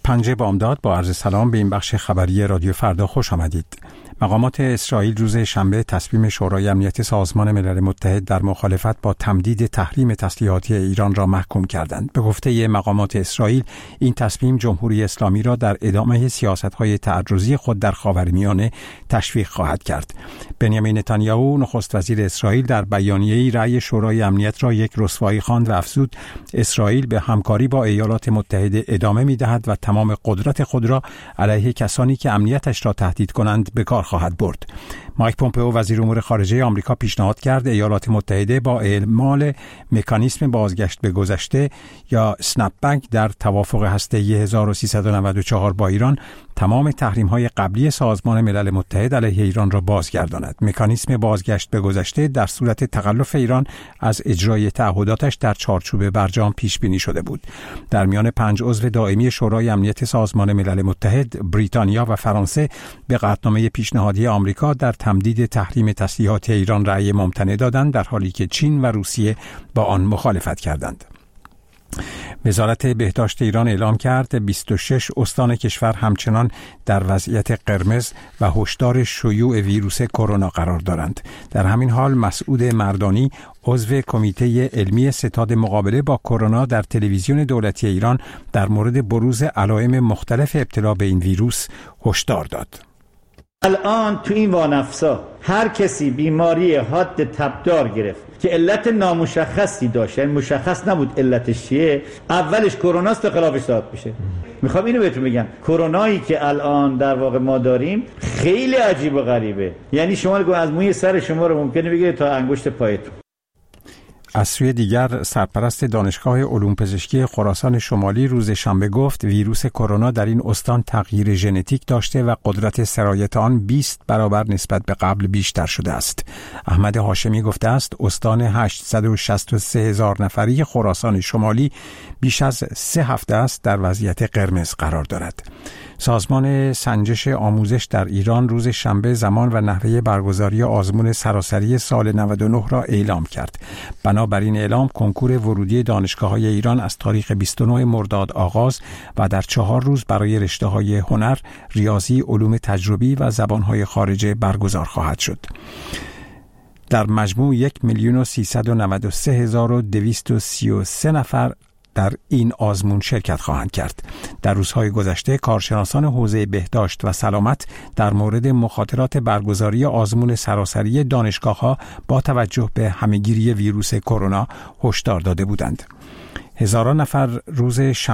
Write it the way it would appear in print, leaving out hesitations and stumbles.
پنجه بامداد با عرض سلام به این بخش خبری رادیو فردا خوش آمدید. مقامات اسرائیل روز شنبه تصمیم شورای امنیت سازمان ملل متحد در مخالفت با تمدید تحریم تسلیحاتی ایران را محکوم کردند. به گفته مقامات اسرائیل، این تصمیم جمهوری اسلامی را در ادامه سیاست‌های تعرضی خود در خاورمیانه تشویق خواهد کرد. بنیامین نتانیاهو نخست وزیر اسرائیل در بیانیه‌ای رأی شورای امنیت را یک رسوایی خواند و افزود اسرائیل به همکاری با ایالات متحده ادامه می‌دهد و تمام قدرت خود را علیه کسانی که امنیتش را تهدید کنند به کار خواهد برد. مایک پومپئو وزیر امور خارجه آمریکا پیشنهاد کرد ایالات متحده با اعمال مکانیسم بازگشت به گذشته یا اسنپ بک در توافق هسته‌ای 1394 با ایران تمام تحریم‌های قبلی سازمان ملل متحد علیه ایران را بازگرداند. مکانیسم بازگشت به گذشته در صورت تخلف ایران از اجرای تعهداتش در چارچوب برجام پیش بینی شده بود. در میان 5 عضو دائمی شورای امنیت سازمان ملل متحد، بریتانیا و فرانسه به قطعنامه پیشنهادی آمریکا در تمدید تحریم تسلیحات ایران رأی ممتنع دادند، در حالی که چین و روسیه با آن مخالفت کردند. وزارت بهداشت ایران اعلام کرد 26 استان کشور همچنان در وضعیت قرمز و هشدار شیوع ویروس کرونا قرار دارند. در همین حال مسعود مردانی عضو کمیته علمی ستاد مقابله با کرونا در تلویزیون دولتی ایران در مورد بروز علائم مختلف ابتلا به این ویروس هشدار داد. الان تو این وانفسا هر کسی بیماری حاد تبدار گرفت که علت نامشخصی داشت، یعنی مشخص نبود علتش چیه، اولش کروناست تا خلافش ثابت بشه. میخوام اینو بهتون بگم، کرونایی که الان در واقع ما داریم خیلی عجیب و غریبه. یعنی شما از موی سر شما رو ممکنه بگیره تا انگشت پایتون. از سوی دیگر سرپرست دانشگاه علوم پزشکی خراسان شمالی روز شنبه گفت ویروس کرونا در این استان تغییر ژنتیک داشته و قدرت سرایت آن 20 برابر نسبت به قبل بیشتر شده است. احمد هاشمی گفته است استان 863,000 نفری خراسان شمالی بیش از 3 هفته است در وضعیت قرمز قرار دارد. سازمان سنجش آموزش در ایران روز شنبه زمان و نحوه برگزاری آزمون سراسری سال 99 را اعلام کرد. بنابراین اعلام کنکور ورودی دانشگاه‌های ایران از تاریخ 29 مرداد آغاز و در 4 روز برای رشته‌های هنر، ریاضی، علوم تجربی و زبان‌های خارجه برگزار خواهد شد. در مجموع 1,693,233 نفر در این آزمون شرکت خواهند کرد. در روزهای گذشته کارشناسان حوزه بهداشت و سلامت در مورد مخاطرات برگزاری آزمون سراسری دانشگاه‌ها با توجه به همه‌گیری ویروس کرونا هشدار داده بودند. هزاران نفر روز